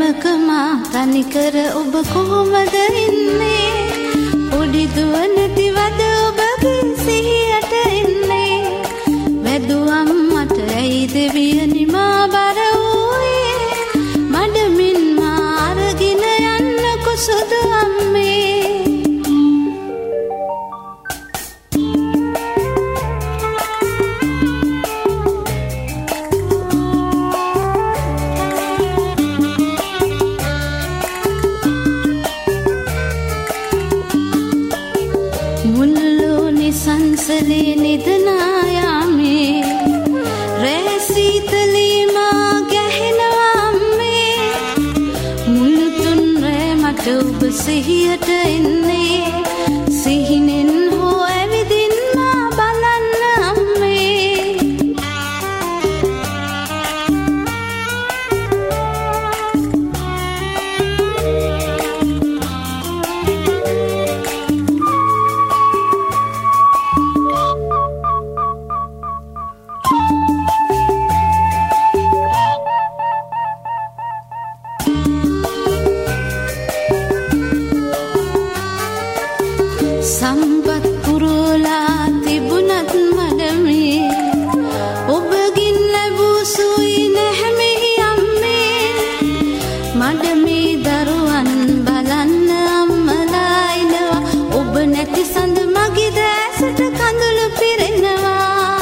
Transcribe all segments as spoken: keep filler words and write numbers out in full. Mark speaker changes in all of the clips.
Speaker 1: මා තනිකර ඔබ කොහොමද ඉන්නේ පොඩි දුව නැතිවද ඔබගේ සිහියට එන්නේ වැදුවම් මට ඇයි දෙවියනි මා බර වූයේ මඩමින් මා අරගෙන යන්නකො සුදු අම්මේ සංසලේ නිදනා යාමේ රෑ සීතලේ මා ගැහෙනවා අම්මේ මුල් තුන් රෑ මට ඔබ සිහියට එන්නේ සිහිනෙන් හෝ ඇවිදින් මා බලන්න අම්මේ සම්පත් පුරෝලා තිබුණත් මඩමේ ඔබගින් ලැබූ සුයි නැහැමෙහි අම්මේ මඩමේ දරුවන් බලන්න අම්මලා එනවා ඔබ නැති සඳ මගේ දැසට කඳුළු පිරෙනවා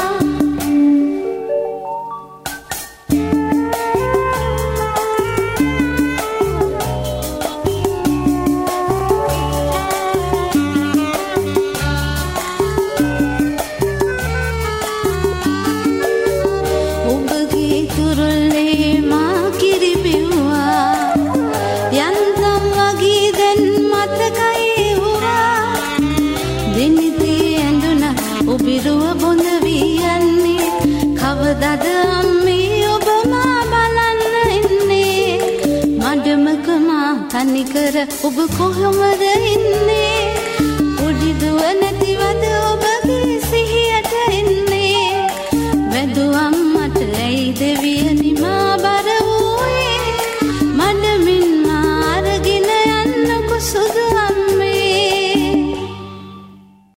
Speaker 1: ඔබිරුව බොඳ වී යන්නේ කවදද අම්මේ ඔබ මා බලන්න එන්නේ මඩමක මා තනිකර ඔබ කොහොමද ඉන්නේ